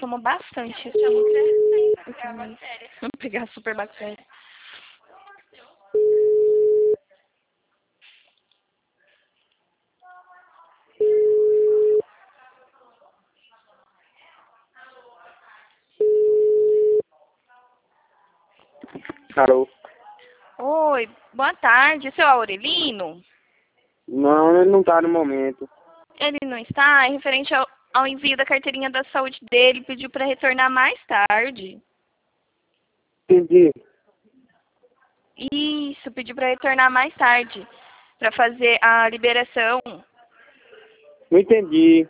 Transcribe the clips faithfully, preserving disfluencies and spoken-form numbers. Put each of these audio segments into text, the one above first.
tomou bastante. Isso é muito pegar bactéria. Pegar super bactéria. Alô? Oi, boa tarde. Seu Aurelino? Não, ele não tá no momento. Ele não está? É referente ao, ao envio da carteirinha da saúde dele. Pediu para retornar mais tarde. Entendi. Isso, pediu para retornar mais tarde. Para fazer a liberação. Não entendi.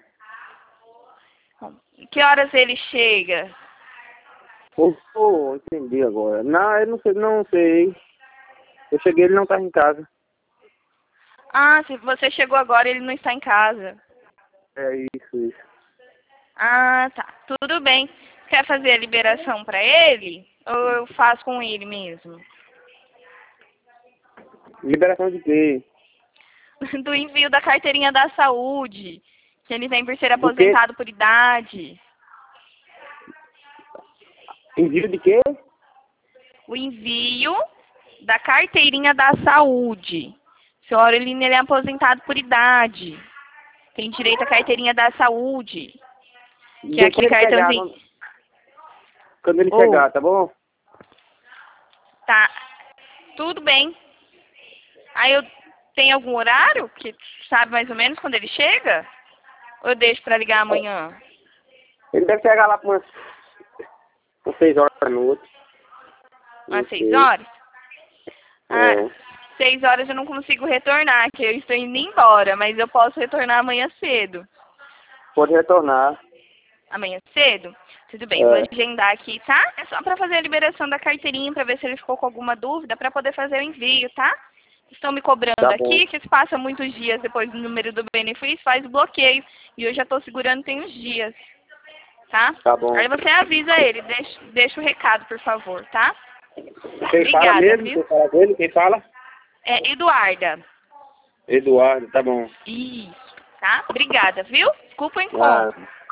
Que horas ele chega? Oh, oh, entendi agora. Não, eu não sei, não sei. Eu cheguei, ele não tá em casa. Ah, se você chegou agora, ele não está em casa. É isso, isso. Ah, tá. Tudo bem. Quer fazer a liberação para ele? Ou eu faço com ele mesmo? Liberação de quê? Do envio da carteirinha da saúde. Que ele tem por ser Do quê? aposentado por idade. Envio de quê? O envio da carteirinha da saúde. Seu Aurelino, ele é aposentado por idade. Tem direito à carteirinha da saúde. Que é aquele Depois ele chegar, cartãozinho. quando, quando ele Oh. chegar, tá bom? Tá. Tudo bem. Aí eu tenho algum horário que sabe mais ou menos quando ele chega? Ou eu deixo pra ligar amanhã? Ele deve chegar lá por umas, umas seis horas da noite. Às Não seis sei. horas? Ah, É. seis horas eu não consigo retornar, que eu estou indo embora, mas eu posso retornar amanhã cedo. Pode retornar. Amanhã cedo? Tudo bem, É. vou agendar aqui, tá? É só pra fazer a liberação da carteirinha, pra ver se ele ficou com alguma dúvida, pra poder fazer o envio, tá? Estão me cobrando Tá bom. aqui, que se passa muitos dias depois do número do benefício, faz o bloqueio. E eu já tô segurando tem uns dias, tá? Tá bom. Aí você avisa ele, deixa, deixa o recado, por favor, tá? Quem fala Obrigada, mesmo? viu? Quem fala dele? Quem fala? É Eduarda. Eduardo, tá bom. Isso, tá? Obrigada, viu? Desculpa o Ah. encontro.